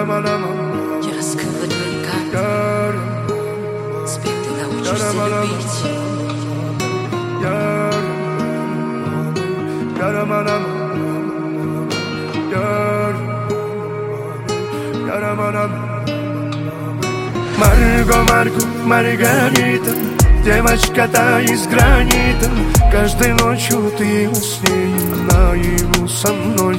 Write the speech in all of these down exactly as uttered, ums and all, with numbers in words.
Я раскрыла твои карты. Теперь ты научишься любить. Марго, Марго, Маргарита, девочка-то из гранита. Каждой ночью ты усни наяву со мной.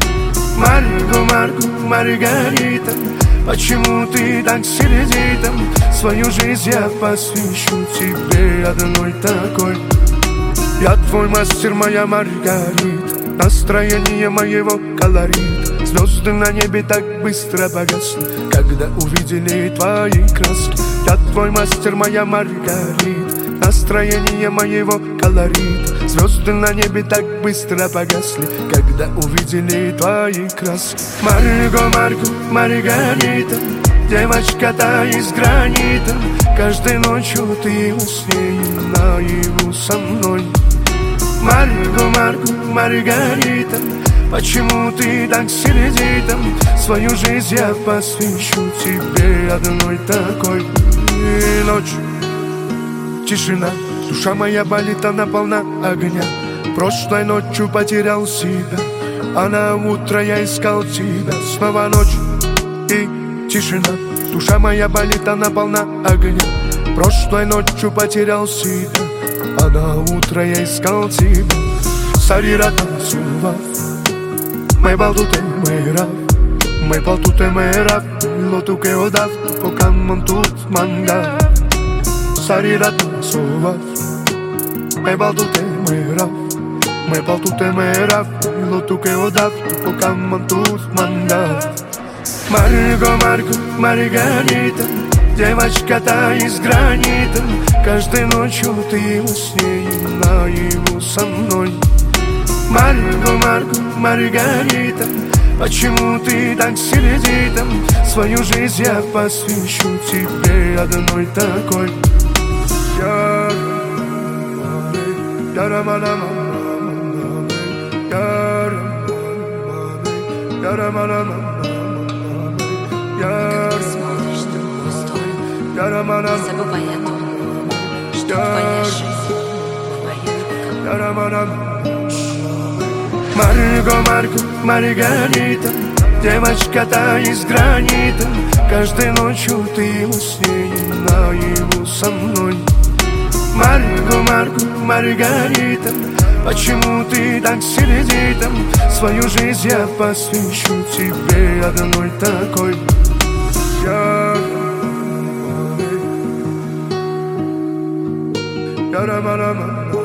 Марго, Марго, Маргарита, почему ты так сердита? Свою жизнь я посвящу тебе одной такой. Я твой мастер, моя Маргарита, настроение моего колорит. Звезды на небе так быстро погасли, когда увидели твои краски. Я твой мастер, моя Маргарита, настроение моего колорит. Звезды на небе так быстро погасли, когда увидели твои краски. Марго, Марго, Маргарита, девочка-то из гранита. Каждой ночью ты усни наяву со мной. Марго, Марго, Маргарита, почему ты так сердита? Свою жизнь я посвящу тебе одной такой. И ночь, тишина, душа моя болит, она полна огня. Прошлой ночью потерял себя, а на утро я искал тебя. Снова ночь и тишина, душа моя болит, она полна огня. Прошлой ночью потерял себя, а на утро я искал тебя. Сарирата сува, май балтуте мэра, май балтуте мэра, лотуке одав, покамон тут манга. Сарирата сува, май балтуте мэра, май балтуте мэра, лотуке одав, покамон тут манга. Марго, Марго, Маргарита, девочка-то из гранита. Каждой ночью ты усни наяву со мной. Марго, Марго, Маргарита, почему ты так сердита? Свою жизнь я посвящу тебе одной такой. Смотришь в другую сторону, не забывай о том, что твоя жизнь моя рука. Марго, Марго, Маргарита, девочка-то из гранита. Каждой ночью ты усни наяву со мной. Марго, Марго, Маргарита, почему ты так сердита? Свою жизнь я посвящу тебе одной такой. Я